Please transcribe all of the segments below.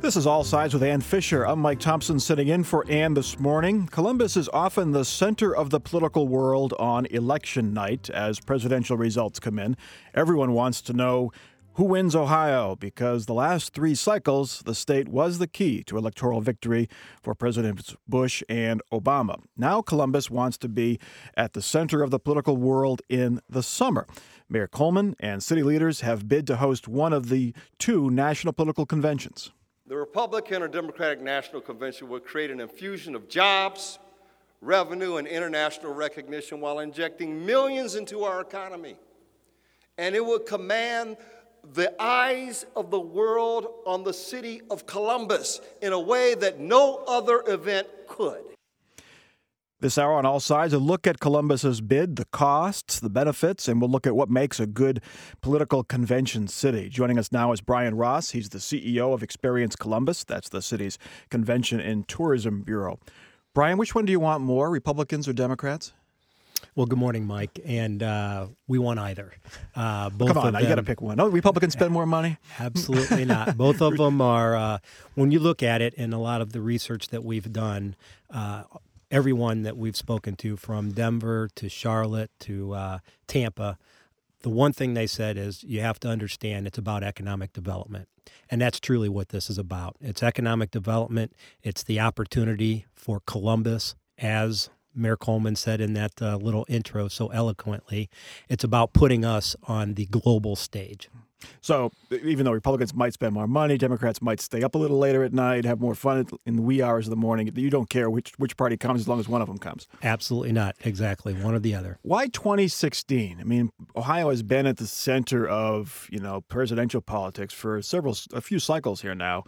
This is All Sides with Ann Fisher. I'm Mike Thompson sitting in for Ann this morning. Columbus is often the center of the political world on election night as presidential results come in. Everyone wants to know who wins Ohio because the last three cycles, the state was the key to electoral victory for Presidents Bush and Obama. Now Columbus wants to be at the center of the political world in the summer. Mayor Coleman and city leaders have bid to host one of the two national political conventions. The Republican or Democratic National Convention will create an infusion of jobs, revenue, and international recognition while injecting millions into our economy. And it will command the eyes of the world on the city of Columbus in a way that no other event could. This hour on All Sides, a look at Columbus's bid, the costs, the benefits, and we'll look at what makes a good political convention city. Joining us now is Brian Ross. He's the CEO of Experience Columbus. That's the city's convention and tourism bureau. Brian, which one do you want more, Republicans or Democrats? Well, good morning, Mike, and we want either. Both Come on, now, you got to pick one. Oh, Republicans spend more money? Absolutely not. Both of them are, when you look at it in a lot of the research that we've done, everyone that we've spoken to, from Denver to Charlotte to Tampa, the one thing they said is you have to understand it's about economic development. And that's truly what this is about. It's economic development. It's the opportunity for Columbus, as Mayor Coleman said in that little intro so eloquently, it's about putting us on the global stage. So even though Republicans might spend more money, Democrats might stay up a little later at night, have more fun in the wee hours of the morning, you don't care which party comes as long as one of them comes. Absolutely not. Exactly. One or the other. Why 2016? I mean, Ohio has been at the center of, presidential politics for a few cycles here now.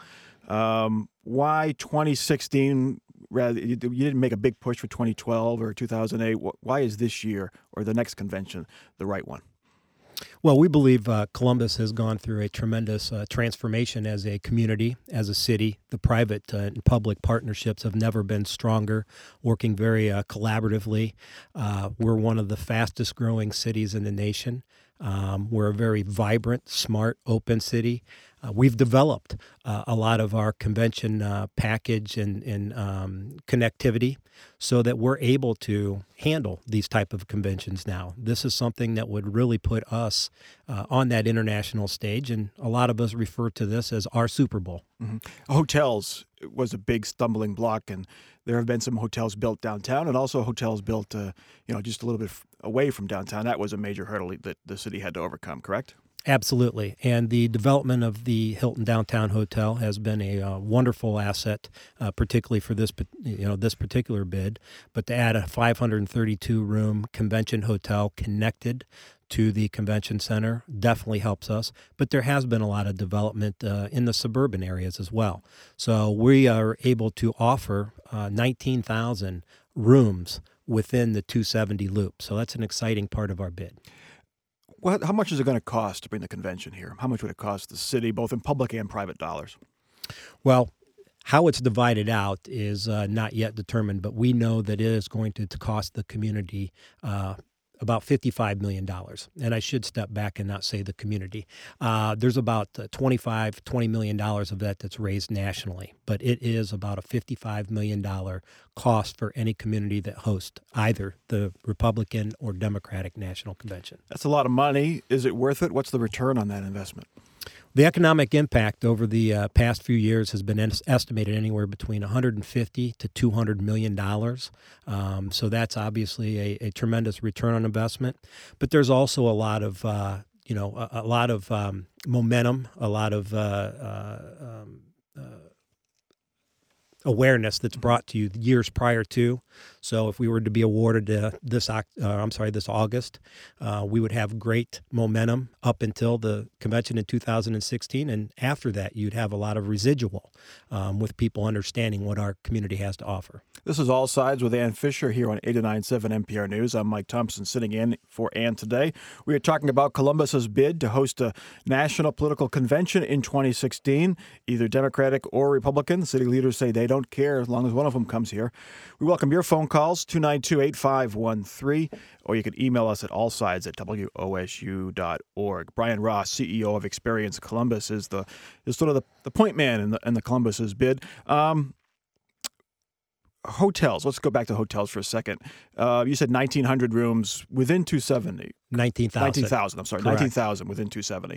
Why 2016? Rather, you didn't make a big push for 2012 or 2008. Why is this year or the next convention the right one? Well, we believe Columbus has gone through a tremendous transformation as a community, as a city. The private and public partnerships have never been stronger, working very collaboratively. We're one of the fastest growing cities in the nation. We're a very vibrant, smart, open city. We've developed a lot of our convention package and connectivity so that we're able to handle these type of conventions now. This is something that would really put us on that international stage, and a lot of us refer to this as our Super Bowl. Mm-hmm. Hotels was a big stumbling block, and there have been some hotels built downtown and also hotels built just a little bit away from downtown. That was a major hurdle that the city had to overcome, correct? Absolutely. And the development of the Hilton Downtown Hotel has been a wonderful asset, particularly for this particular bid. But to add a 532-room convention hotel connected to the convention center definitely helps us. But there has been a lot of development in the suburban areas as well. So we are able to offer 19,000 rooms within the 270 loop. So that's an exciting part of our bid. Well, how much is it going to cost to bring the convention here? How much would it cost the city, both in public and private dollars? Well, how it's divided out is not yet determined, but we know that it is going to cost the community about $55 million. And I should step back and not say the community. There's about $20 million of that that's raised nationally, but it is about a $55 million cost for any community that hosts either the Republican or Democratic National Convention. That's a lot of money. Is it worth it? What's the return on that investment? The economic impact over the past few years has been estimated anywhere between $150 to $200 million. So that's obviously a tremendous return on investment. But there's also a lot of momentum, a lot of awareness that's brought to you years prior to. So if we were to be awarded this August, we would have great momentum up until the convention in 2016. And after that, you'd have a lot of residual with people understanding what our community has to offer. This is All Sides with Ann Fisher here on 89.7 NPR News. I'm Mike Thompson sitting in for Ann today. We are talking about Columbus's bid to host a national political convention in 2016, either Democratic or Republican. City leaders say they don't care as long as one of them comes here. We welcome your phone calls, 292-8513, or you can email us at allsides@wosu.org. Brian Ross, CEO of Experience Columbus, is sort of the point man in the Columbus's bid. Hotels. Let's go back to hotels for a second. You said 1,900 rooms within 270. 19,000. 19,000. I'm sorry, Correct. 19,000 within 270.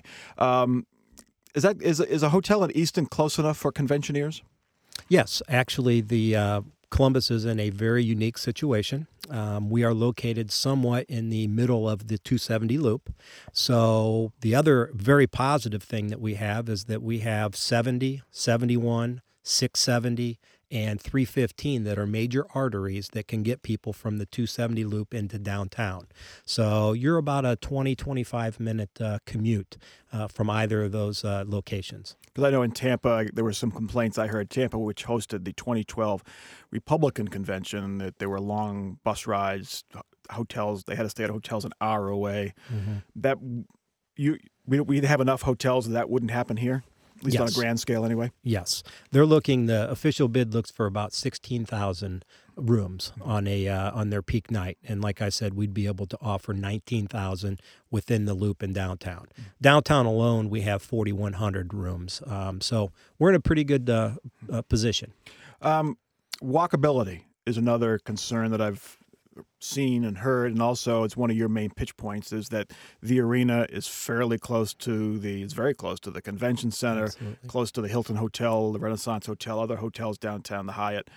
Is a hotel in Easton close enough for conventioneers? Yes, actually, the Columbus is in a very unique situation. We are located somewhat in the middle of the 270 loop. So the other very positive thing that we have is that we have 70, 71, 670, and 315 that are major arteries that can get people from the 270 loop into downtown. So you're about a 20, 25-minute commute from either of those locations. Because I know in Tampa, there were some complaints I heard. Tampa, which hosted the 2012 Republican convention, that there were long bus rides, hotels. They had to stay at hotels an hour away. Mm-hmm. We'd have enough hotels that wouldn't happen here? At least on a grand scale anyway? Yes. The official bid looks for about 16,000 rooms on their peak night. And like I said, we'd be able to offer 19,000 within the loop in downtown. Downtown alone, we have 4,100 rooms. So we're in a pretty good position. Walkability is another concern that I've seen and heard, and also it's one of your main pitch points, is that the arena is very close to the convention center. Absolutely. Close to the Hilton Hotel, the Renaissance Hotel, other hotels downtown, the Hyatt.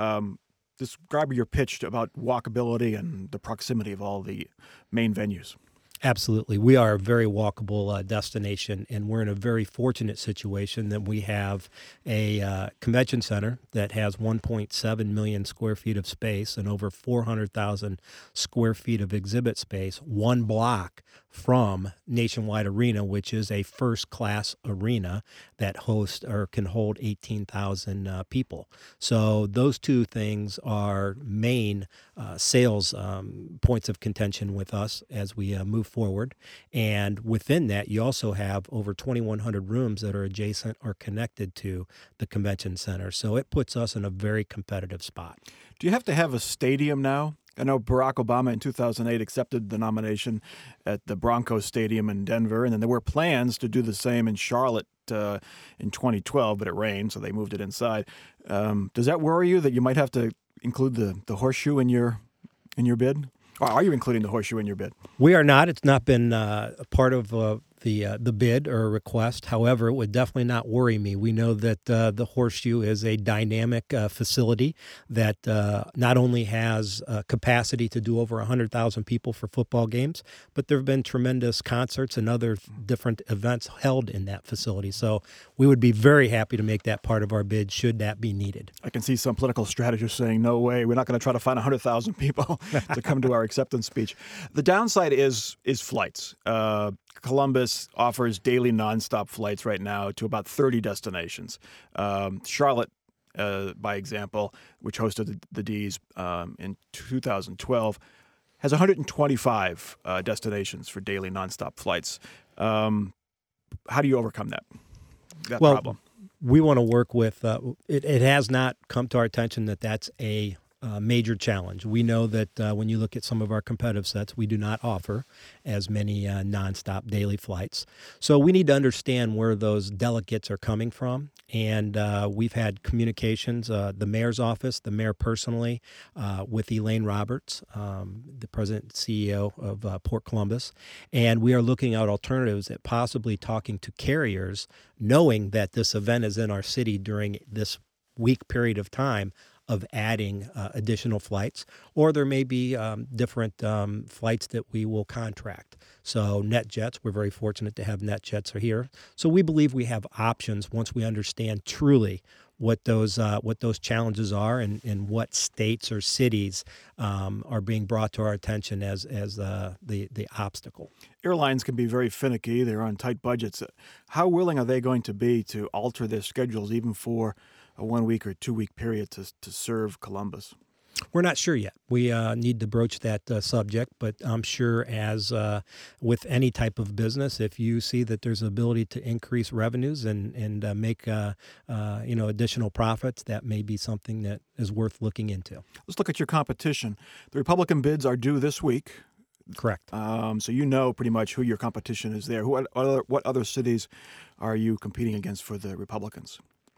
Describe your pitch about walkability and the proximity of all the main venues. Absolutely. We are a very walkable destination, and we're in a very fortunate situation that we have a convention center that has 1.7 million square feet of space and over 400,000 square feet of exhibit space, one block from Nationwide Arena, which is a first-class arena that hosts or can hold 18,000 people. So those two things are main sales points of contention with us as we move forward. And within that, you also have over 2,100 rooms that are adjacent or connected to the convention center. So it puts us in a very competitive spot. Do you have to have a stadium now? I know Barack Obama in 2008 accepted the nomination at the Broncos Stadium in Denver, and then there were plans to do the same in Charlotte in 2012, but it rained, so they moved it inside. Does that worry you that you might have to include the horseshoe in your bid? Or are you including the horseshoe in your bid? We are not. It's not been a part of the bid or request. However, it would definitely not worry me. We know that the Horseshoe is a dynamic facility that not only has capacity to do over 100,000 people for football games, but there have been tremendous concerts and other different events held in that facility. So we would be very happy to make that part of our bid should that be needed. I can see some political strategists saying, no way, we're not going to try to find 100,000 people to come to our acceptance speech. The downside is flights. Columbus offers daily nonstop flights right now to about 30 destinations. Charlotte, by example, which hosted the D's in 2012, has 125 destinations for daily nonstop flights. How do you overcome that problem? We want to work with it has not come to our attention that that's a major challenge. We know that when you look at some of our competitive sets, we do not offer as many nonstop daily flights. So we need to understand where those delegates are coming from. And we've had communications, the mayor's office, the mayor personally, with Elaine Roberts, the president and CEO of Port Columbus. And we are looking at alternatives at possibly talking to carriers, knowing that this event is in our city during this week period of time, of adding additional flights, or there may be different flights that we will contract. So NetJets, we're very fortunate to have NetJets are here. So we believe we have options once we understand truly what those challenges are and what states or cities are being brought to our attention as the obstacle. Airlines can be very finicky. They're on tight budgets. How willing are they going to be to alter their schedules even for a 1 week or 2 week period to serve Columbus? We're not sure yet. We need to broach that subject, but I'm sure as with any type of business, if you see that there's ability to increase revenues and make additional profits, that may be something that is worth looking into. Let's look at your competition. The Republican bids are due this week. Correct. So you know pretty much who your competition is there. What other cities are you competing against for the Republicans?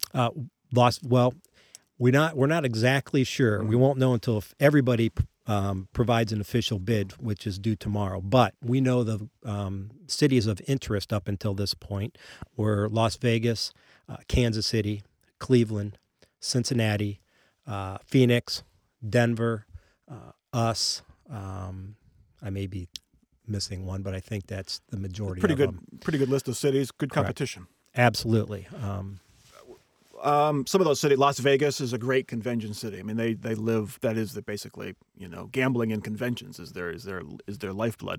We're not exactly sure. We won't know until everybody provides an official bid, which is due tomorrow. But we know the cities of interest up until this point were Las Vegas, Kansas City, Cleveland, Cincinnati, Phoenix, Denver, us. I may be missing one, but I think that's the majority of them. Pretty good list of cities, good Correct. competition. Absolutely. Some of those cities, Las Vegas is a great convention city. I mean, they live. That is basically gambling and conventions is their lifeblood.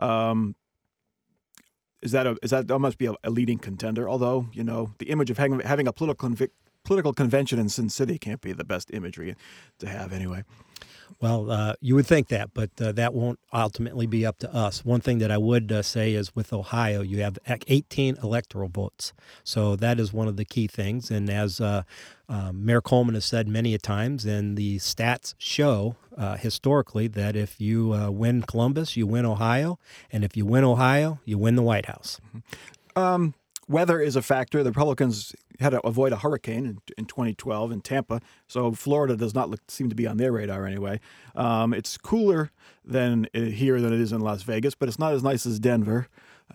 That must be a leading contender. Although the image of having a political convention in Sin City can't be the best imagery to have anyway. Well, you would think that, but that won't ultimately be up to us. One thing that I would say is with Ohio, you have 18 electoral votes. So that is one of the key things. And as Mayor Coleman has said many a times, and the stats show historically that if you win Columbus, you win Ohio. And if you win Ohio, you win the White House. Mm-hmm. Weather is a factor. The Republicans had to avoid a hurricane in 2012 in Tampa, so Florida does not seem to be on their radar anyway. It's cooler here than it is in Las Vegas, but it's not as nice as Denver.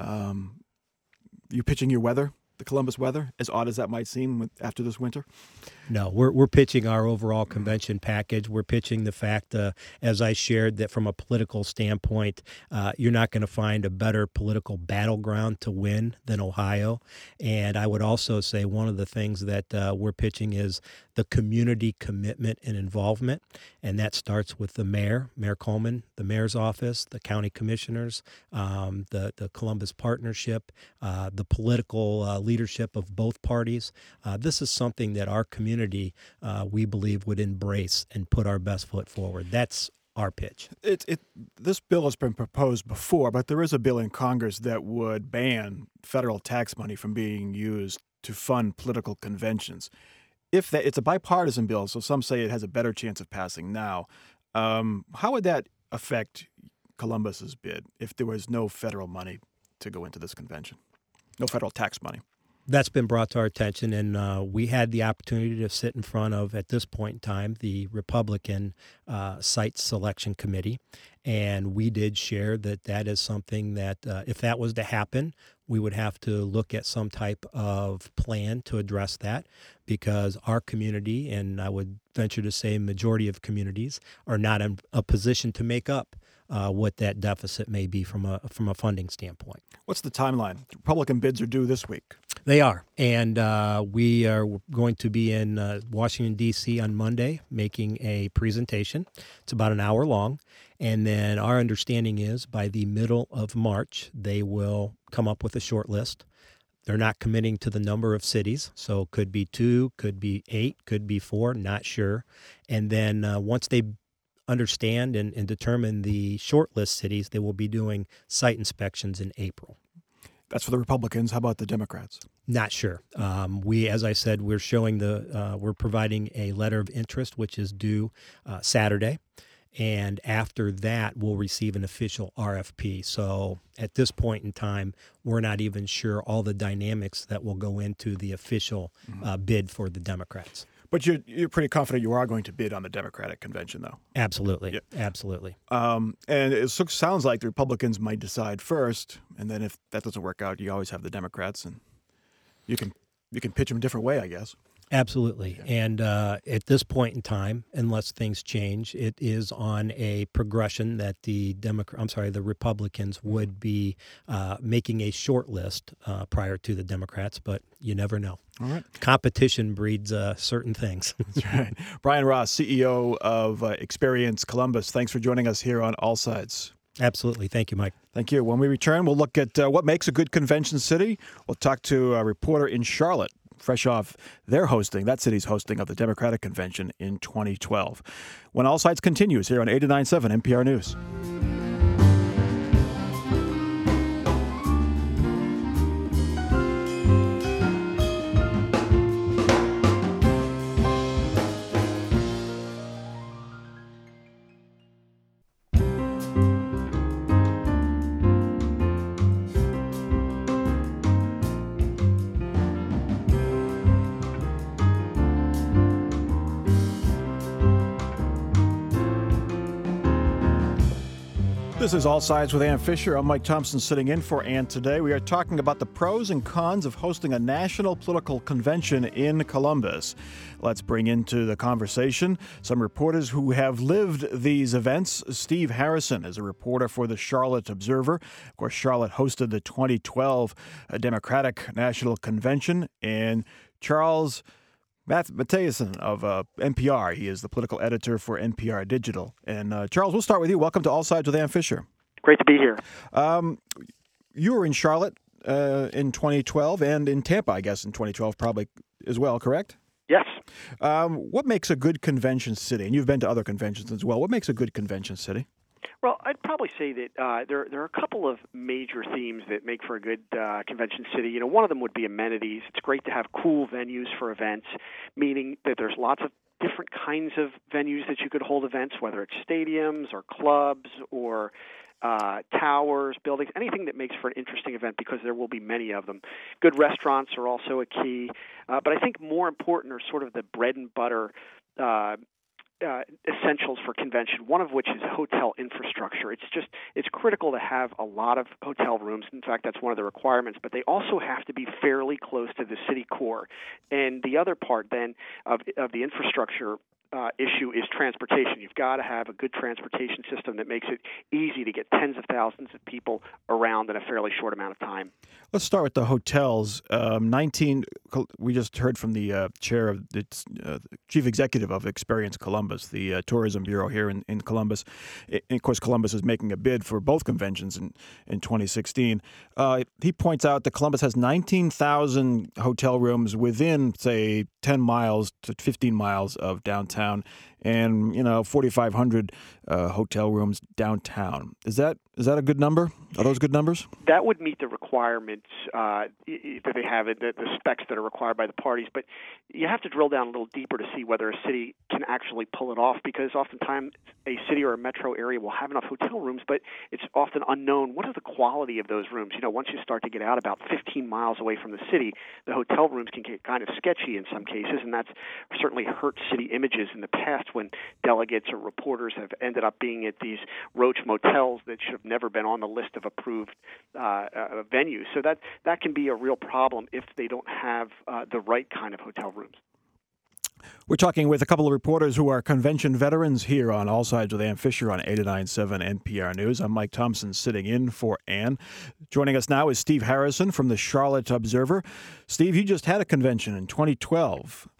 You pitching your weather, the Columbus weather, as odd as that might seem after this winter? No, we're pitching our overall convention package. We're pitching the fact, as I shared, that from a political standpoint, you're not going to find a better political battleground to win than Ohio. And I would also say one of the things that we're pitching is the community commitment and involvement. And that starts with the mayor, Mayor Coleman, the mayor's office, the county commissioners, the Columbus Partnership, the political leadership of both parties. This is something that our community, we believe, would embrace and put our best foot forward. That's our pitch. This bill has been proposed before, but there is a bill in Congress that would ban federal tax money from being used to fund political conventions. It's a bipartisan bill, so some say it has a better chance of passing now. How would that affect Columbus's bid if there was no federal money to go into this convention? No federal tax money. That's been brought to our attention, and we had the opportunity to sit in front of, at this point in time, the Republican Site Selection Committee, and we did share that is something that if that was to happen, we would have to look at some type of plan to address that, because our community, and I would venture to say majority of communities, are not in a position to make up what that deficit may be from a funding standpoint. What's the timeline? Republican bids are due this week. They are, and we are going to be in Washington, D.C. on Monday making a presentation. It's about an hour long, and then our understanding is by the middle of March, they will come up with a short list. They're not committing to the number of cities, so could be 2, could be 8, could be 4, not sure. And then once they understand and determine the short list cities, they will be doing site inspections in April. That's for the Republicans. How about the Democrats? Not sure. As I said, we're providing a letter of interest, which is due Saturday. And after that, we'll receive an official RFP. So at this point in time, we're not even sure all the dynamics that will go into the official bid for the Democrats. But you're pretty confident you are going to bid on the Democratic convention, though? Absolutely. Yeah. Absolutely. And it sounds like the Republicans might decide first, and then if that doesn't work out, you always have the Democrats, and you can pitch them a different way, I guess. Absolutely. Yeah. And at this point in time, unless things change, it is on a progression that the Republicans would be making a short list prior to the Democrats, but you never know. All right. Competition breeds certain things. That's right. Brian Ross, CEO of Experience Columbus, thanks for joining us here on All Sides. Absolutely. Thank you, Mike. Thank you. When we return, we'll look at what makes a good convention city. We'll talk to a reporter in Charlotte fresh off that city's hosting of the Democratic Convention in 2012. When All Sides continues here on 89.7 NPR News. This is All Sides with Ann Fisher. I'm Mike Thompson sitting in for Ann today. We are talking about the pros and cons of hosting a national political convention in Columbus. Let's bring into the conversation some reporters who have lived these events. Steve Harrison is a reporter for the Charlotte Observer. Of course, Charlotte hosted the 2012 Democratic National Convention, and Charles Mathieson of NPR. He is the political editor for NPR Digital. And Charles, we'll start with you. Welcome to All Sides with Ann Fisher. Great to be here. You were in Charlotte in 2012 and in Tampa, I guess, in 2012 probably as well, correct? Yes. What makes a good convention city? And you've been to other conventions as well. What makes a good convention city? Well, I'd probably say that there are a couple of major themes that make for a good convention city. You know, one of them would be amenities. It's great to have cool venues for events, meaning that there's lots of different kinds of venues that you could hold events, whether it's stadiums or clubs or towers, buildings, anything that makes for an interesting event, because there will be many of them. Good restaurants are also a key. But I think more important are sort of the bread and butter essentials for convention, one of which is hotel infrastructure. It's critical to have a lot of hotel rooms. In fact, that's one of the requirements, but they also have to be fairly close to the city core. And the other part then of the infrastructure issue is transportation. You've got to have a good transportation system that makes it easy to get tens of thousands of people around in a fairly short amount of time. Let's start with the hotels. We just heard from the chair of the chief executive of Experience Columbus, the tourism bureau here in Columbus. And of course, Columbus is making a bid for both conventions in 2016. He points out that Columbus has 19,000 hotel rooms within, say, 10 miles to 15 miles of downtown, and 4,500 hotel rooms downtown. Is that a good number? Are those good numbers? That would meet the requirements that they have, the specs that are required by the parties. But you have to drill down a little deeper to see whether a city can actually pull it off, because oftentimes a city or a metro area will have enough hotel rooms, but it's often unknown what is the quality of those rooms. Once you start to get out about 15 miles away from the city, the hotel rooms can get kind of sketchy in some cases, and that's certainly hurt city images in the past when delegates or reporters have ended up being at these roach motels that should have never been on the list of approved venues. So that can be a real problem if they don't have the right kind of hotel rooms. We're talking with a couple of reporters who are convention veterans here on All Sides with Ann Fisher on 89.7 NPR News. I'm Mike Thompson sitting in for Ann. Joining us now is Steve Harrison from the Charlotte Observer. Steve, you just had a convention in 2012.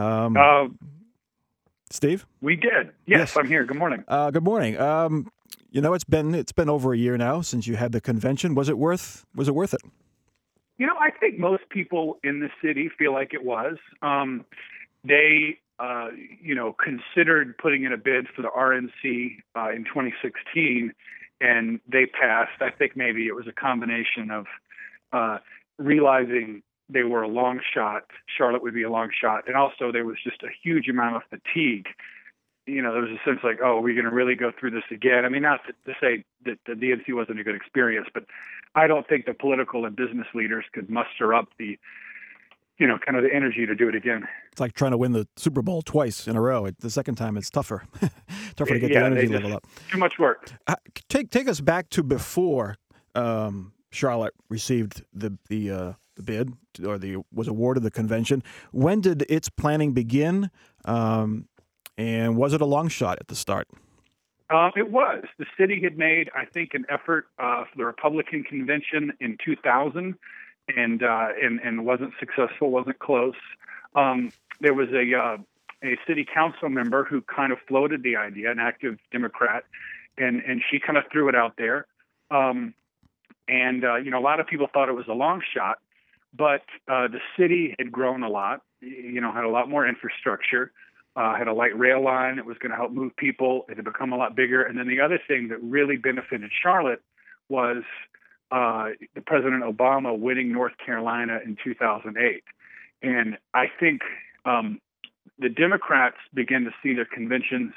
Steve? We did. Yes, I'm here. Good morning. Good morning. It's been over a year now since you had the convention. Was it worth it? I think most people in the city feel like it was. They considered putting in a bid for the RNC in 2016, and they passed. I think maybe it was a combination of realizing they were a long shot, Charlotte would be a long shot, and also there was just a huge amount of fatigue. There was a sense like, are we going to really go through this again? I mean, not to say that the DNC wasn't a good experience, but I don't think the political and business leaders could muster up the kind of the energy to do it again. It's like trying to win the Super Bowl twice in a row. The second time, it's tougher. Tougher to get the energy level up. Too much work. Take us back to before Charlotte received the bid or was awarded the convention. When did its planning begin? And was it a long shot at the start? It was. The city had made, I think, an effort for the Republican convention in 2000. And wasn't successful, wasn't close. There was a city council member who kind of floated the idea, an active Democrat, and she kind of threw it out there. A lot of people thought it was a long shot. but the city had grown a lot, had a lot more infrastructure, had a light rail line that was going to help move people. It had become a lot bigger. And then the other thing that really benefited Charlotte was the President Obama winning North Carolina in 2008. And I think the Democrats began to see their conventions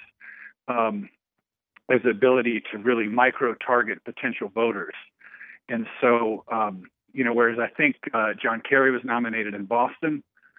as the ability to really micro-target potential voters. And so, whereas I think John Kerry was nominated in Boston,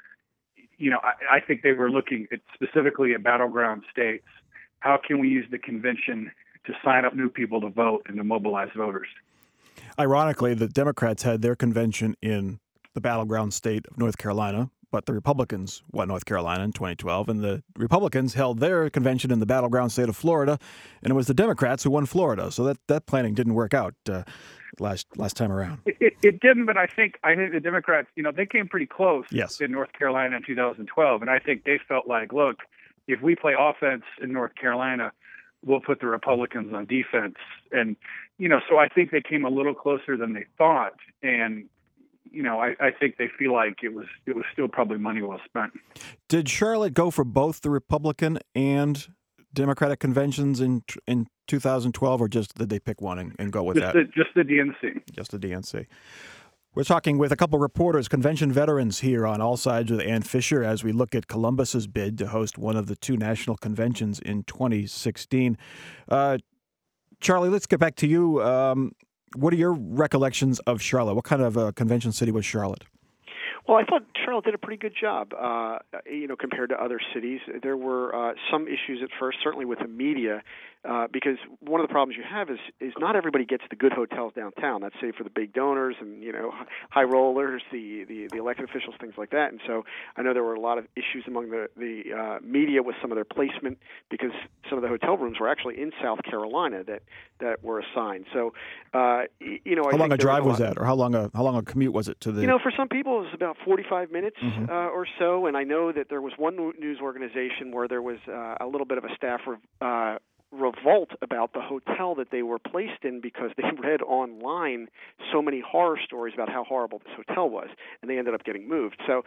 I think they were looking specifically at battleground states. How can we use the convention to sign up new people to vote and to mobilize voters? Ironically, the Democrats had their convention in the battleground state of North Carolina, but the Republicans won North Carolina in 2012, and the Republicans held their convention in the battleground state of Florida, and it was the Democrats who won Florida. So that planning didn't work out last time around. It didn't, but I think the Democrats, they came pretty close in North Carolina in 2012, and I think they felt like, look, if we play offense in North Carolina, we'll put the Republicans on defense. And, so I think they came a little closer than they thought. And, I think they feel like it was still probably money well spent. Did Charlotte go for both the Republican and Democratic conventions in 2012, or just did they pick one and go with that? Just the DNC. Just the DNC. We're talking with a couple reporters, convention veterans here on All Sides with Ann Fisher as we look at Columbus's bid to host one of the two national conventions in 2016. Charlie, let's get back to you. What are your recollections of Charlotte? What kind of a convention city was Charlotte? Well, I thought Charlotte did a pretty good job, compared to other cities. There were some issues at first, certainly with the media, because one of the problems you have is not everybody gets the good hotels downtown. That's safe for the big donors and high rollers, the elected officials, things like that. And so I know there were a lot of issues among the media with some of their placement because some of the hotel rooms were actually in South Carolina that were assigned. So how long a drive was that, or how long a commute was it to the? For some people it was about 45 minutes or so, and I know that there was one news organization where there was a little bit of a staff revolt about the hotel that they were placed in because they read online so many horror stories about how horrible this hotel was, and they ended up getting moved. So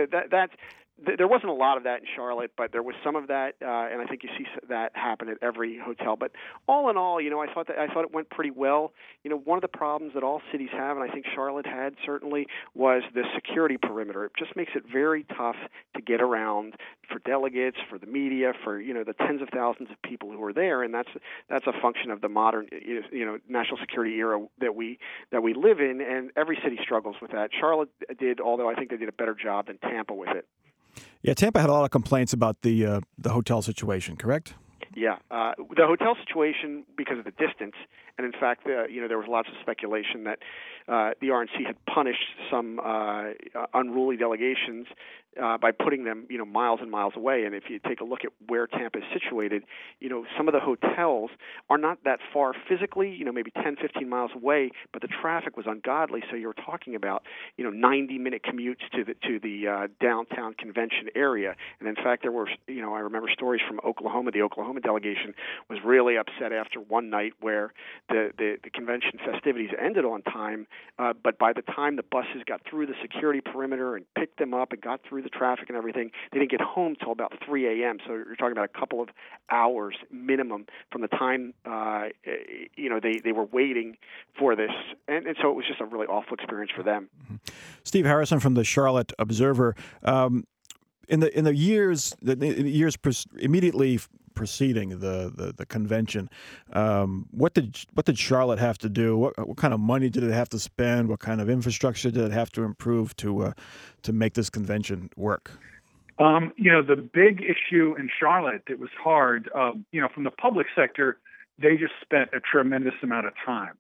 there wasn't a lot of that in Charlotte, but there was some of that, and I think you see that happen at every hotel. But all in all, I thought it went pretty well. One of the problems that all cities have, and I think Charlotte had certainly, was the security perimeter. It just makes it very tough to get around for delegates, for the media, for the tens of thousands of people who are there, and that's a function of the modern national security era that we live in, and every city struggles with that. Charlotte did, although I think they did a better job than Tampa with it. Yeah, Tampa had a lot of complaints about the hotel situation, correct? Yeah, the hotel situation because of the distance, and in fact, there was lots of speculation that the RNC had punished some unruly delegations by putting them, miles and miles away. And if you take a look at where Tampa is situated, some of the hotels are not that far physically, maybe 10, 15 miles away, but the traffic was ungodly. So you're talking about, 90-minute commutes to the downtown convention area. And in fact, there were, I remember stories from Oklahoma. The Oklahoma delegation was really upset after one night where the convention festivities ended on time, but by the time the buses got through the security perimeter and picked them up and got through the traffic and everything, they didn't get home till about 3 a.m. So you're talking about a couple of hours minimum from the time they were waiting for this, and so it was just a really awful experience for them. Steve Harrison from the Charlotte Observer. In the years immediately preceding the convention, what did Charlotte have to do? What kind of money did it have to spend? What kind of infrastructure did it have to improve to make this convention work? The big issue in Charlotte that was hard, from the public sector, they just spent a tremendous amount of time,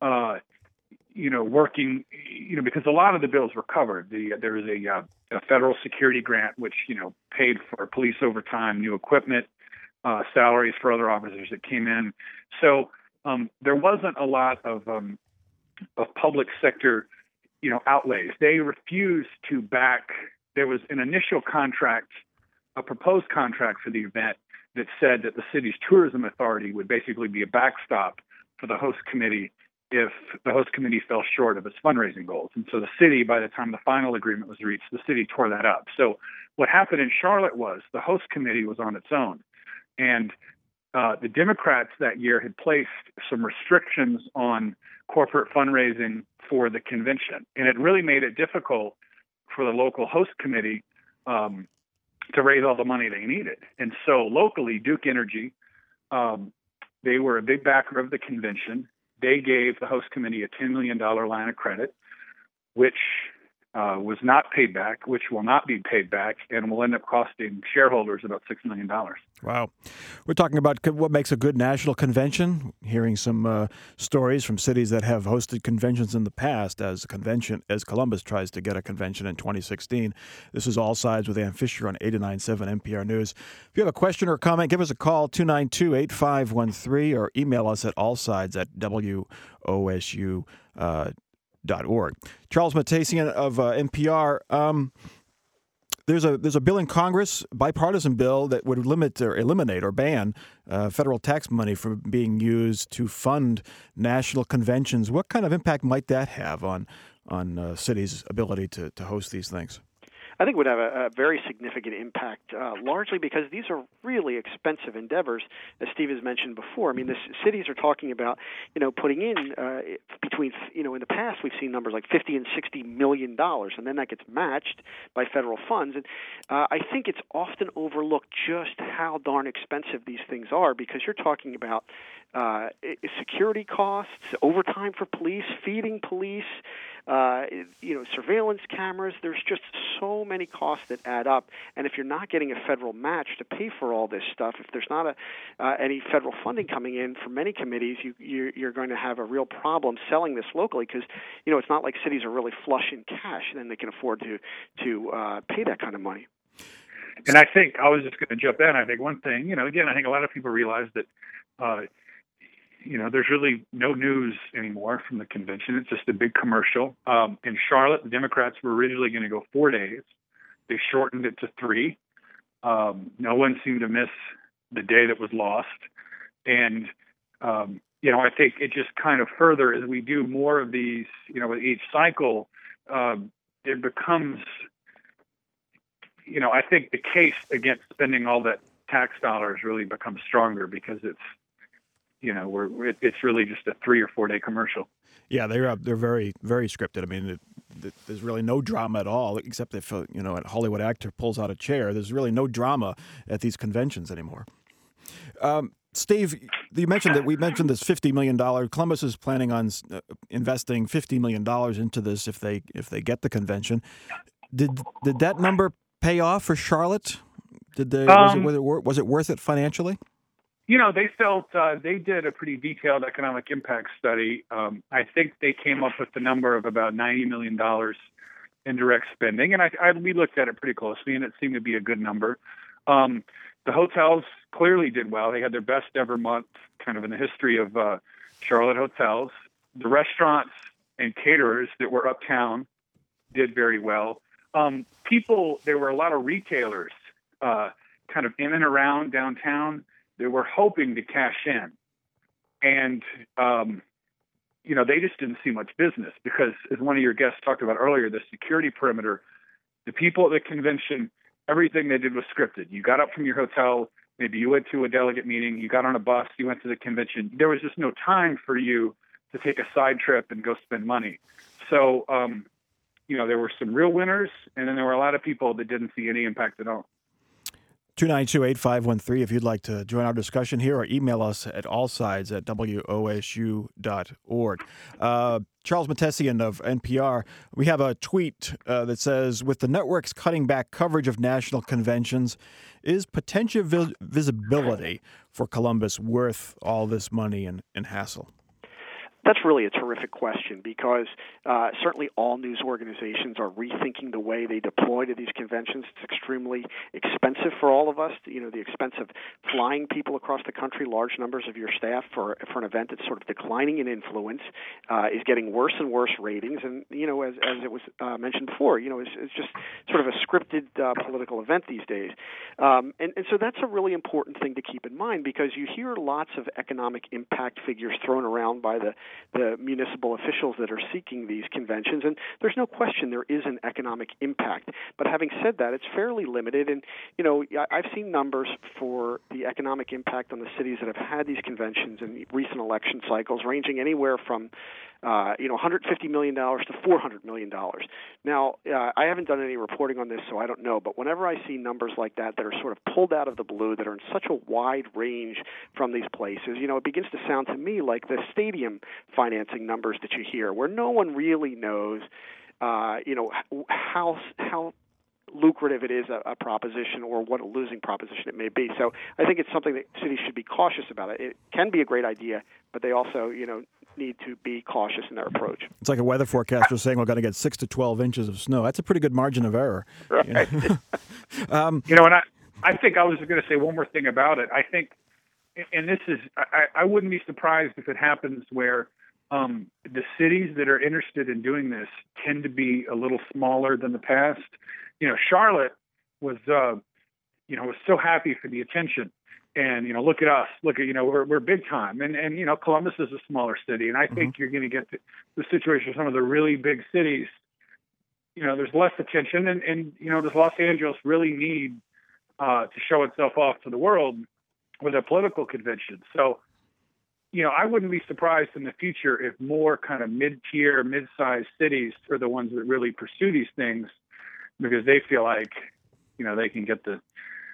working, because a lot of the bills were covered. There was a federal security grant, which, paid for police overtime, new equipment, salaries for other officers that came in. So there wasn't a lot of public sector, outlays. They refused to back. There was an initial contract, a proposed contract for the event that said that the city's tourism authority would basically be a backstop for the host committee if the host committee fell short of its fundraising goals. And so the city, by the time the final agreement was reached, the city tore that up. So what happened in Charlotte was the host committee was on its own. And the Democrats that year had placed some restrictions on corporate fundraising for the convention. And it really made it difficult for the local host committee to raise all the money they needed. And so locally, Duke Energy, they were a big backer of the convention. They gave the host committee a $10 million line of credit, which was not paid back, which will not be paid back, and will end up costing shareholders about $6 million. Wow. We're talking about what makes a good national convention, hearing some stories from cities that have hosted conventions in the past as Columbus tries to get a convention in 2016. This is All Sides with Ann Fisher on 89.7 NPR News. If you have a question or comment, give us a call, 292-8513, or email us at allsides@wosu.org. Charles Metaxian of NPR. There's a bill in Congress, bipartisan bill, that would limit or eliminate or ban federal tax money from being used to fund national conventions. What kind of impact might that have on cities' ability to host these things? I think it would have a very significant impact, largely because these are really expensive endeavors, as Steve has mentioned before. I mean, the cities are talking about, putting in between, in the past we've seen numbers like $50 and $60 million, and then that gets matched by federal funds. And I think it's often overlooked just how darn expensive these things are, because you're talking about security costs, overtime for police, feeding police, surveillance cameras. There's just so many costs that add up, and if you're not getting a federal match to pay for all this stuff, if there's not any federal funding coming in for many committees, you're going to have a real problem selling this locally, because it's not like cities are really flush in cash, and then they can afford to pay that kind of money. And I think I was just going to jump in. I think one thing, again, I think a lot of people realize that there's really no news anymore from the convention. It's just a big commercial. In Charlotte, the Democrats were originally going to go 4 days. They shortened it to 3. No one seemed to miss the day that was lost. And, I think it just kind of further, as we do more of these, with each cycle, it becomes, I think the case against spending all that tax dollars really becomes stronger, because it's, it's really just a 3 or 4 day commercial. Yeah, they're very, very scripted. I mean, there's really no drama at all, except if a Hollywood actor pulls out a chair. There's really no drama at these conventions anymore. Steve, we mentioned this $50 million. Columbus is planning on investing $50 million into this if they get the convention. Did that number pay off for Charlotte? Was it worth it financially? They felt they did a pretty detailed economic impact study. I think they came up with the number of about $90 million in direct spending, and we looked at it pretty closely, and it seemed to be a good number. The hotels clearly did well. They had their best ever month kind of in the history of Charlotte hotels. The restaurants and caterers that were uptown did very well. There were a lot of retailers kind of in and around downtown. They were hoping to cash in, and they just didn't see much business, because, as one of your guests talked about earlier, the security perimeter, the people at the convention, everything they did was scripted. You got up from your hotel, maybe you went to a delegate meeting, you got on a bus, you went to the convention. There was just no time for you to take a side trip and go spend money. So, there were some real winners, and then there were a lot of people that didn't see any impact at all. 292-8513 if you'd like to join our discussion here, or email us at allsides@wosu.org. Charles Metaxian of NPR, we have a tweet that says, with the networks cutting back coverage of national conventions, is potential visibility for Columbus worth all this money and hassle? That's really a terrific question, because certainly all news organizations are rethinking the way they deploy to these conventions. It's extremely expensive for all of us. The expense of flying people across the country, large numbers of your staff for an event that's sort of declining in influence, is getting worse and worse ratings. And, as it was mentioned before, it's just sort of a scripted political event these days. And so that's a really important thing to keep in mind, because you hear lots of economic impact figures thrown around by the the municipal officials that are seeking these conventions. And there's no question there is an economic impact. But having said that, it's fairly limited. And, I've seen numbers for the economic impact on the cities that have had these conventions in recent election cycles ranging anywhere from $150 million to $400 million. Now, I haven't done any reporting on this, so I don't know. But whenever I see numbers like that are sort of pulled out of the blue, that are in such a wide range from these places, it begins to sound to me like the stadium financing numbers that you hear, where no one really knows, how lucrative it is a proposition or what a losing proposition it may be. So I think it's something that cities should be cautious about. It can be a great idea, but they also, need to be cautious in their approach. It's like a weather forecaster saying we're going to get 6 to 12 inches of snow. That's a pretty good margin of error. Right. And I think I was going to say one more thing about it. I think, and this is, I wouldn't be surprised if it happens where the cities that are interested in doing this tend to be a little smaller than the past. Charlotte was so happy for the attention. And, look at us. Look at, we're big time. And Columbus is a smaller city. And I think you're going to get the situation of some of the really big cities. There's less attention. And does Los Angeles really need to show itself off to the world with a political convention? So, I wouldn't be surprised in the future if more kind of mid-tier, mid-sized cities are the ones that really pursue these things because they feel like, they can get the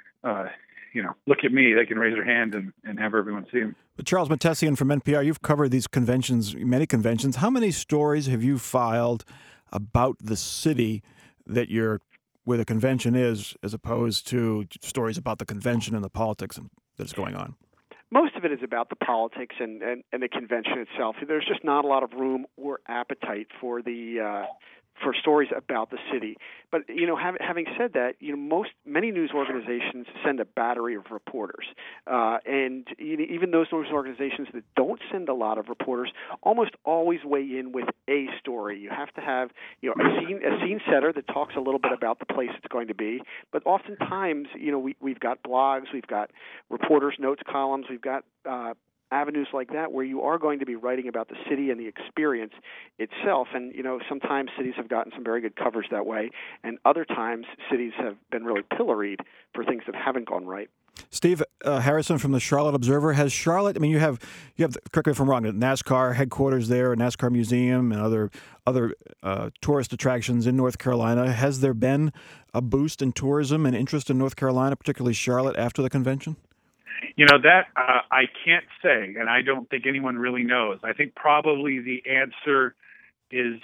look at me, they can raise their hand and have everyone see them. But Charles Metessian from NPR, you've covered these conventions, many conventions. How many stories have you filed about the city where the convention is, as opposed to stories about the convention and the politics that's going on? Most of it is about the politics and the convention itself. There's just not a lot of room or appetite for for stories about the city. But having said that, many news organizations send a battery of reporters, and even those news organizations that don't send a lot of reporters almost always weigh in with a story. You have to have a scene setter that talks a little bit about the place it's going to be. But oftentimes, we've got blogs, we've got reporters' notes columns, we've got avenues like that where you are going to be writing about the city and the experience itself. And, sometimes cities have gotten some very good coverage that way, and other times cities have been really pilloried for things that haven't gone right. Steve Harrison from the Charlotte Observer. Has Charlotte, you have, correct me if I'm wrong, NASCAR headquarters there, a NASCAR museum, and other tourist attractions in North Carolina. Has there been a boost in tourism and interest in North Carolina, particularly Charlotte, after the convention? That I can't say, and I don't think anyone really knows. I think probably the answer is,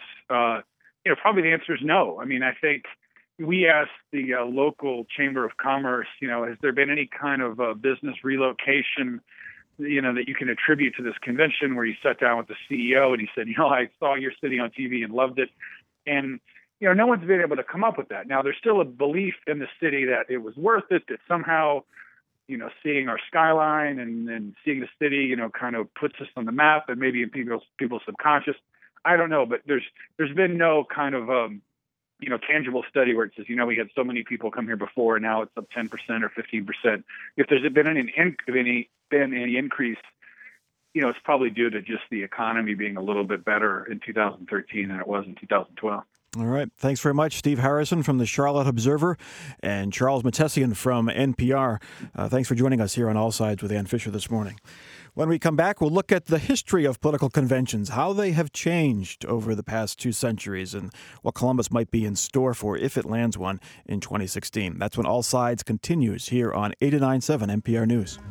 no. I think we asked the local Chamber of Commerce, has there been any kind of business relocation, that you can attribute to this convention, where you sat down with the CEO and he said, I saw your city on TV and loved it. And, no one's been able to come up with that. Now, there's still a belief in the city that it was worth it, that somehow seeing our skyline and seeing the city, kind of puts us on the map and maybe in people's subconscious. I don't know, but there's been no kind of, tangible study where it says, we had so many people come here before and now it's up 10% or 15%. If there's been any increase, it's probably due to just the economy being a little bit better in 2013 than it was in 2012. All right. Thanks very much, Steve Harrison from the Charlotte Observer and Charles Metessian from NPR. Thanks for joining us here on All Sides with Ann Fisher this morning. When we come back, we'll look at the history of political conventions, how they have changed over the past 2 centuries, and what Columbus might be in store for if it lands one in 2016. That's when All Sides continues here on 89.7 NPR News.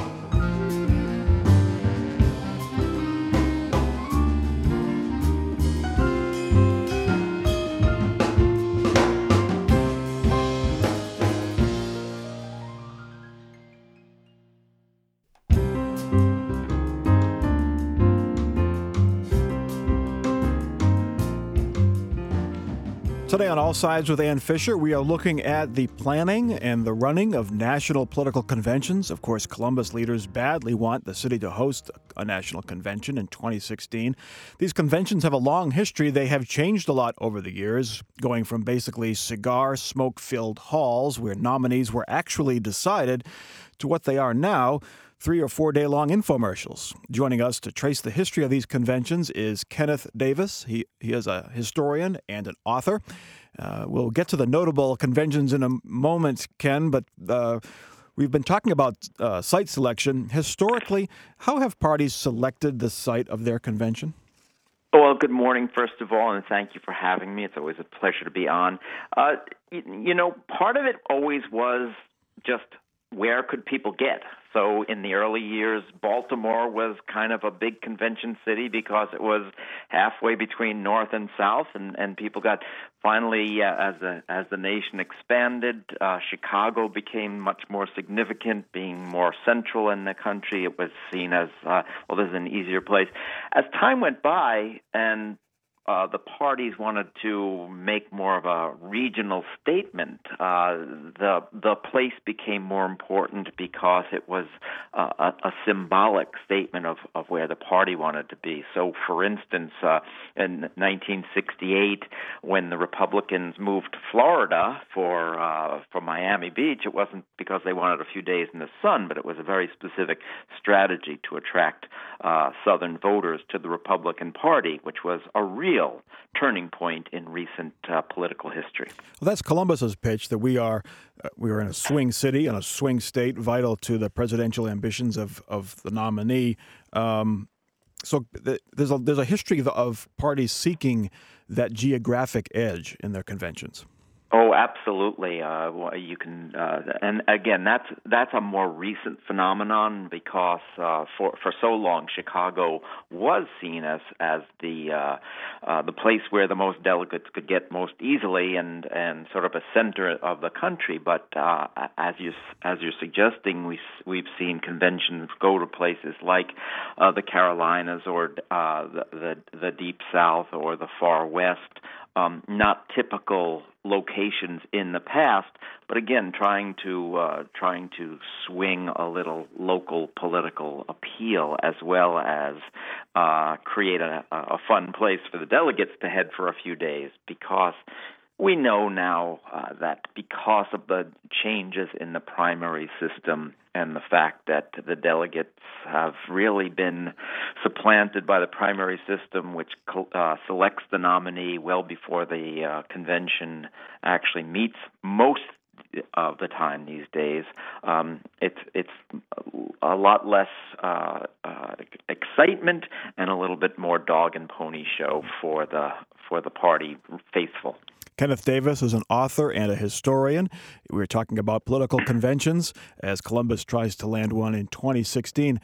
Today on All Sides with Ann Fisher, we are looking at the planning and the running of national political conventions. Of course, Columbus leaders badly want the city to host a national convention in 2016. These conventions have a long history. They have changed a lot over the years, going from basically cigar smoke-filled halls where nominees were actually decided to what they are now, 3 or 4 day long infomercials. Joining us to trace the history of these conventions is Kenneth Davis. He is a historian and an author. We'll get to the notable conventions in a moment, Ken, but we've been talking about site selection. Historically, how have parties selected the site of their convention? Well, good morning, first of all, and thank you for having me. It's always a pleasure to be on. Part of it always was just where could people get? So in the early years, Baltimore was kind of a big convention city because it was halfway between North and South, and people got finally, as the nation expanded, Chicago became much more significant, being more central in the country. It was seen as, this is an easier place. As time went by and the parties wanted to make more of a regional statement, the place became more important because it was a symbolic statement of where the party wanted to be. So, for instance, in 1968, when the Republicans moved to Florida for Miami Beach, it wasn't because they wanted a few days in the sun, but it was a very specific strategy to attract Southern voters to the Republican Party, which was a real turning point in recent political history. Well, that's Columbus's pitch that we are in a swing city and a swing state, vital to the presidential ambitions of the nominee. So there's a history of parties seeking that geographic edge in their conventions. Oh, absolutely. You can, and again, that's a more recent phenomenon because for so long Chicago was seen as the place where the most delegates could get most easily and sort of a center of the country. But as you're suggesting, we've seen conventions go to places like the Carolinas or the Deep South or the Far West. Not typical locations in the past, but again, trying to swing a little local political appeal as well as create a fun place for the delegates to head for a few days, because we know now that because of the changes in the primary system and the fact that the delegates have really been supplanted by the primary system, which selects the nominee well before the convention actually meets most of the time these days, it's a lot less excitement and a little bit more dog and pony show for the party faithful. Kenneth Davis is an author and a historian. We were talking about political conventions as Columbus tries to land one in 2016.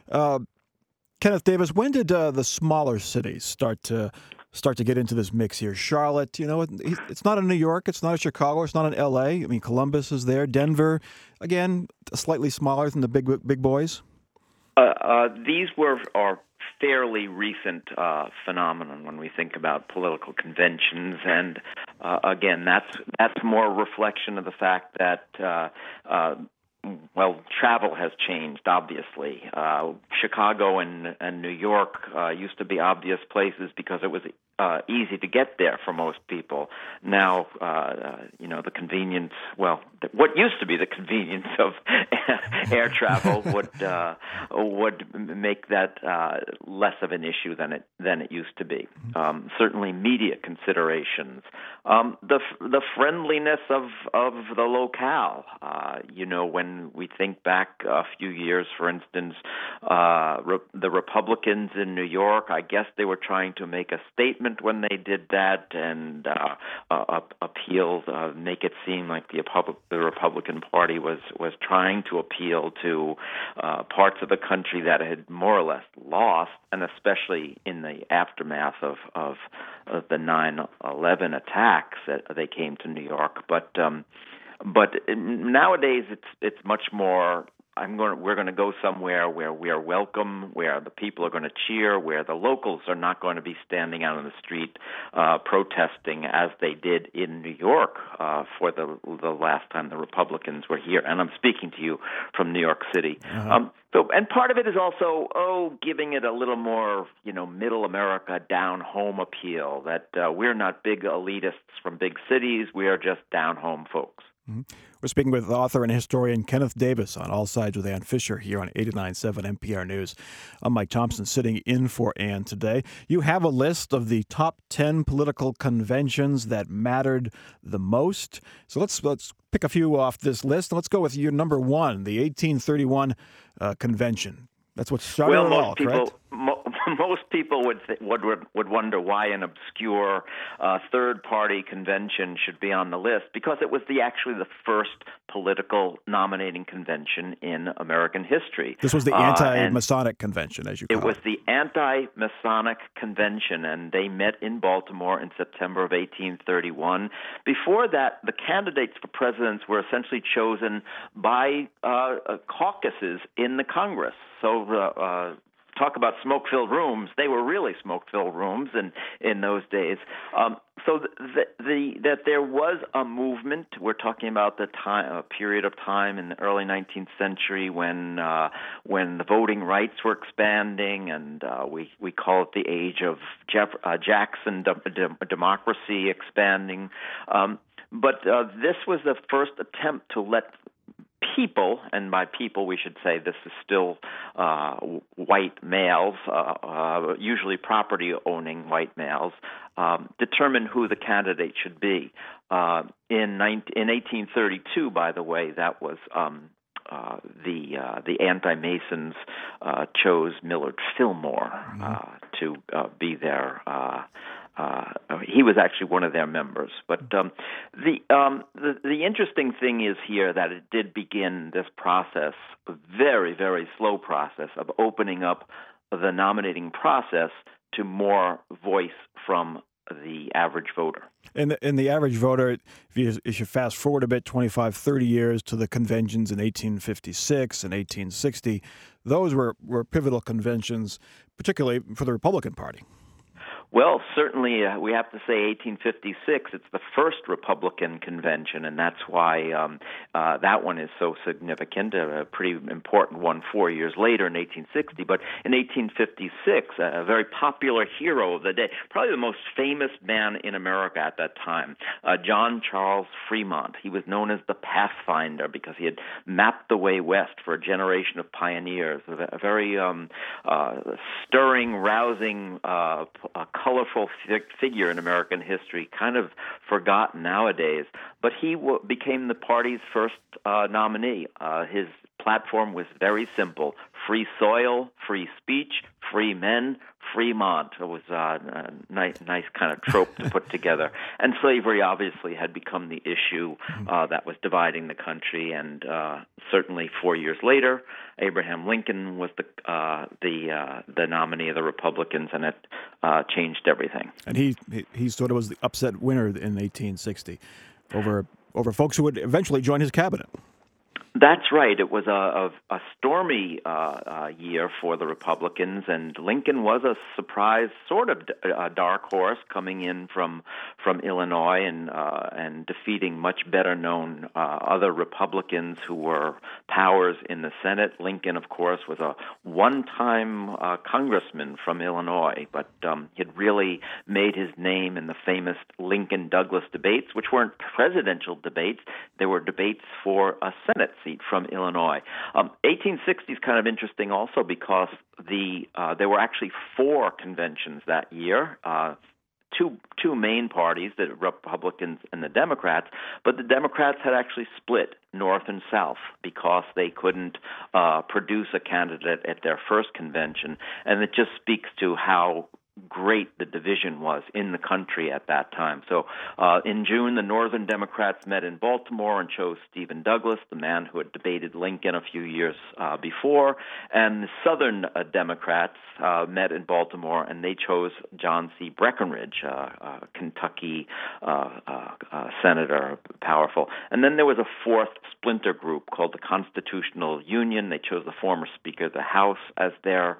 Kenneth Davis, when did the smaller cities start to get into this mix here? Charlotte, it's not in New York, it's not in Chicago, it's not in L.A. I mean, Columbus is there. Denver, again, slightly smaller than the big boys. These are fairly recent phenomenon when we think about political conventions, and again, that's more a reflection of the fact that travel has changed, obviously. Chicago and New York used to be obvious places because it was easy to get there for most people. Now, the convenience, what used to be the convenience of air travel would make that less of an issue than it used to be. Certainly media considerations. The friendliness of the locale. When we think back a few years, for instance, the Republicans in New York, I guess they were trying to make a statement when they did that and appeal, make it seem like the Republican Party was trying to appeal to parts of the country that had more or less lost, and especially in the aftermath of the 9/11 attacks that they came to New York. But nowadays it's much more. We're going to go somewhere where we are welcome, where the people are going to cheer, where the locals are not going to be standing out on the street protesting as they did in New York for the last time the Republicans were here. And I'm speaking to you from New York City. And part of it is also giving it a little more middle America down home appeal, that we're not big elitists from big cities, we are just down home folks. We're speaking with author and historian Kenneth Davis on All Sides with Ann Fisher here on 89.7 NPR News. I'm Mike Thompson sitting in for Ann today. You have a list of the top 10 political conventions that mattered the most. So let's pick a few off this list. Let's go with your number one, the 1831 convention. That's what started it all, correct? Most people would wonder why an obscure third-party convention should be on the list, because it was actually the first political nominating convention in American history. This was the anti-Masonic convention, as you call it. It was the anti-Masonic convention, and they met in Baltimore in September of 1831. Before that, the candidates for presidents were essentially chosen by caucuses in the Congress. So talk about smoke-filled rooms. They were really smoke-filled rooms in those days. So that there was a movement. We're talking about a period of time in the early 19th century when the voting rights were expanding, and we call it the age of Jackson democracy expanding. But this was the first attempt to let people, and by people we should say this is still white males, usually property-owning white males, determine who the candidate should be. In 1832, by the way, that was the anti-Masons chose Millard Fillmore to be their. He was actually one of their members. But the interesting thing is here that it did begin this process, a very, very slow process of opening up the nominating process to more voice from the average voter. And the average voter, if you fast forward a bit, 25, 30 years to the conventions in 1856 and 1860, those were pivotal conventions, particularly for the Republican Party. Well, certainly we have to say 1856, it's the first Republican convention, and that's why that one is so significant, a pretty important one 4 years later in 1860. But in 1856, a very popular hero of the day, probably the most famous man in America at that time, John Charles Fremont. He was known as the Pathfinder because he had mapped the way west for a generation of pioneers, a very stirring, rousing, colorful figure in American history, kind of forgotten nowadays. But he became the party's first nominee. His platform was very simple: free soil, free speech, free men, Fremont. It was a nice kind of trope to put together. And slavery obviously had become the issue that was dividing the country. And certainly 4 years later, Abraham Lincoln was the nominee of the Republicans, and it changed everything. And he sort of was the upset winner in 1860 over folks who would eventually join his cabinet. That's right. It was a stormy year for the Republicans, and Lincoln was a surprise, sort of dark horse coming in from Illinois and defeating much better known other Republicans who were powers in the Senate. Lincoln, of course, was a one-time congressman from Illinois, but he had really made his name in the famous Lincoln-Douglas debates, which weren't presidential debates. They were debates for a Senate seat from Illinois. 1860 is kind of interesting also because there were actually four conventions that year. Two main parties, the Republicans and the Democrats, but the Democrats had actually split north and south because they couldn't produce a candidate at their first convention, and it just speaks to how great the division was in the country at that time. So in June, the Northern Democrats met in Baltimore and chose Stephen Douglas, the man who had debated Lincoln a few years before, and the Southern Democrats met in Baltimore, and they chose John C. Breckinridge, a Kentucky senator, powerful. And then there was a fourth splinter group called the Constitutional Union. They chose the former Speaker of the House as their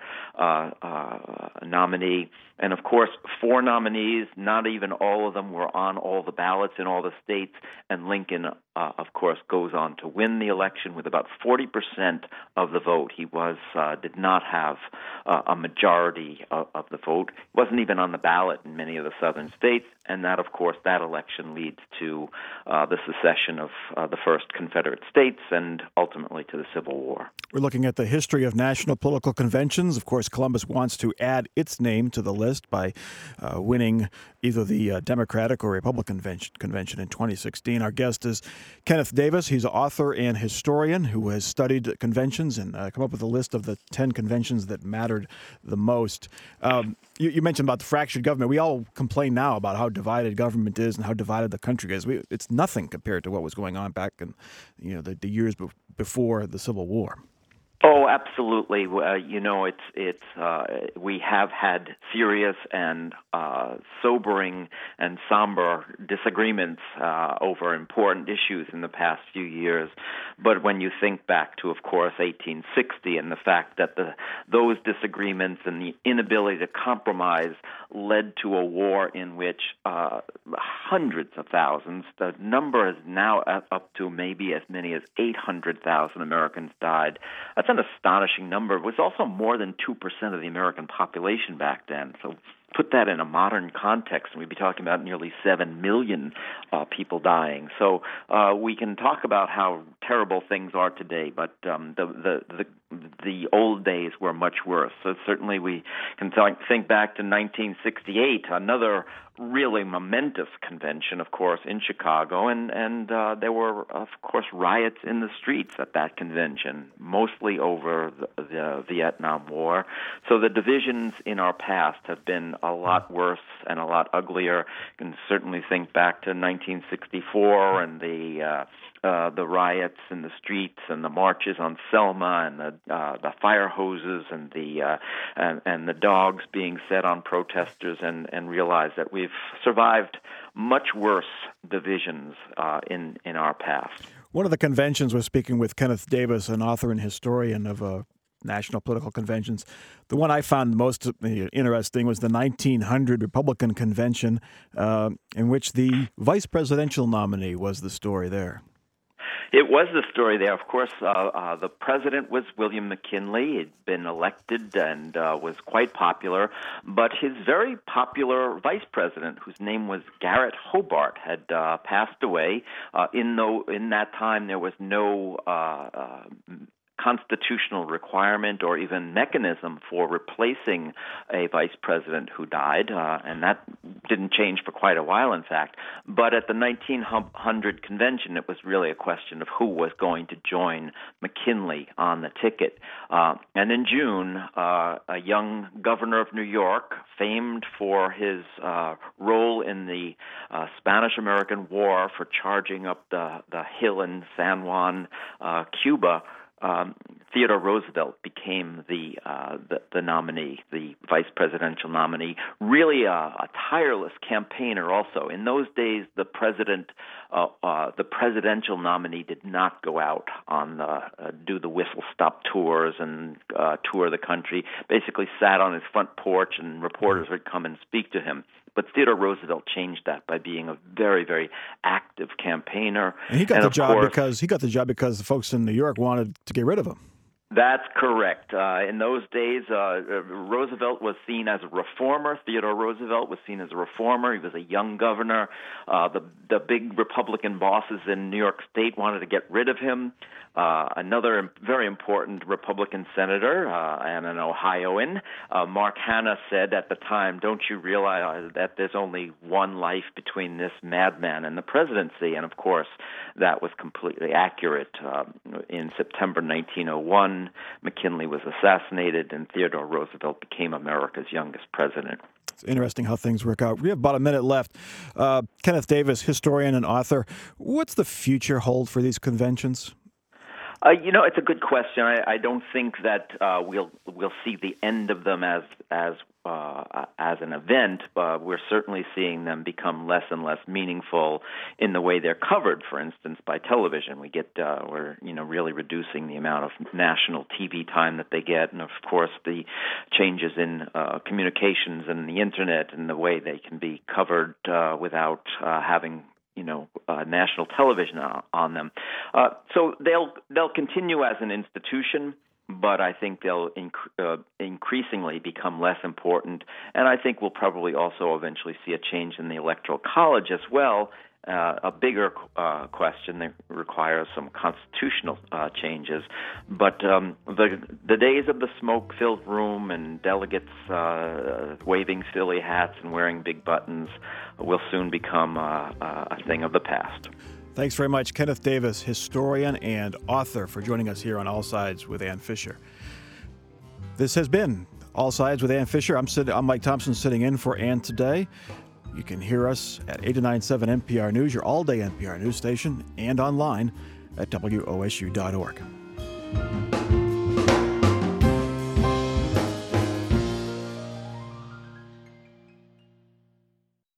nominee. And, of course, four nominees, not even all of them were on all the ballots in all the states, and Lincoln of course, goes on to win the election with about 40% of the vote. He did not have a majority of the vote. He wasn't even on the ballot in many of the southern states, and that, of course, that election leads to the secession of the first Confederate states and ultimately to the Civil War. We're looking at the history of national political conventions. Of course, Columbus wants to add its name to the list by winning either the Democratic or Republican convention in 2016. Our guest is Kenneth Davis. He's an author and historian who has studied conventions and come up with a list of the 10 conventions that mattered the most. You mentioned about the fractured government. We all complain now about how divided government is and how divided the country is. It's nothing compared to what was going on back in the years before the Civil War. Oh, absolutely. We have had serious and sobering and somber disagreements over important issues in the past few years. But when you think back to, of course, 1860 and the fact that those disagreements and the inability to compromise led to a war in which hundreds of thousands, the number is now up to maybe as many as 800,000 Americans died. That's an astonishing number. It was also more than 2% of the American population back then. So put that in a modern context, and we'd be talking about nearly 7 million people dying. So we can talk about how terrible things are today, but the old days were much worse. So certainly we can think back to 1968, another really momentous convention, of course, in Chicago, and there were, of course, riots in the streets at that convention, mostly over the Vietnam War. So the divisions in our past have been a lot worse and a lot uglier. You can certainly think back to 1964 and the riots in the streets and the marches on Selma and the fire hoses and the dogs being set on protesters, and realize that we've survived much worse divisions in our past. One of the conventions was speaking with Kenneth Davis, an author and historian of national political conventions. The one I found most interesting was the 1900 Republican Convention, in which the vice presidential nominee was the story there. It was the story there. Of course, the president was William McKinley. He'd been elected and was quite popular, but his very popular vice president, whose name was Garrett Hobart, had passed away. In that time, there was no constitutional requirement or even mechanism for replacing a vice president who died, and that didn't change for quite a while, in fact. But at the 1900 convention, it was really a question of who was going to join McKinley on the ticket. And in June, a young governor of New York, famed for his role in the Spanish-American War for charging up the hill in San Juan, Cuba, Theodore Roosevelt became the nominee, the vice presidential nominee. Really a tireless campaigner. Also, in those days, the presidential nominee did not go out on do the whistle stop tours and tour the country. Basically, sat on his front porch, and reporters would come and speak to him. But Theodore Roosevelt changed that by being a very, very active campaigner. And he got the job because the folks in New York wanted to get rid of him. That's correct. In those days, Roosevelt was seen as a reformer. Theodore Roosevelt was seen as a reformer. He was a young governor. The big Republican bosses in New York State wanted to get rid of him. Another very important Republican senator and an Ohioan, Mark Hanna, said at the time, "Don't you realize that there's only one life between this madman and the presidency?" And of course, that was completely accurate. In September 1901, McKinley was assassinated, and Theodore Roosevelt became America's youngest president. It's interesting how things work out. We have about a minute left. Kenneth Davis, historian and author. What's the future hold for these conventions? It's a good question. I don't think that we'll see the end of them as an event, but we're certainly seeing them become less and less meaningful in the way they're covered. For instance, by television, we're really reducing the amount of national TV time that they get, and of course the changes in communications and the internet and the way they can be covered without having national television on them. So they'll continue as an institution, but I think they'll increasingly become less important. And I think we'll probably also eventually see a change in the Electoral College as well. A bigger question that requires some constitutional changes. But the days of the smoke-filled room and delegates waving silly hats and wearing big buttons will soon become a thing of the past. Thanks very much, Kenneth Davis, historian and author, for joining us here on All Sides with Ann Fisher. This has been All Sides with Ann Fisher. I'm Mike Thompson, sitting in for Ann today. You can hear us at 89.7 NPR News, your all-day NPR news station, and online at WOSU.org.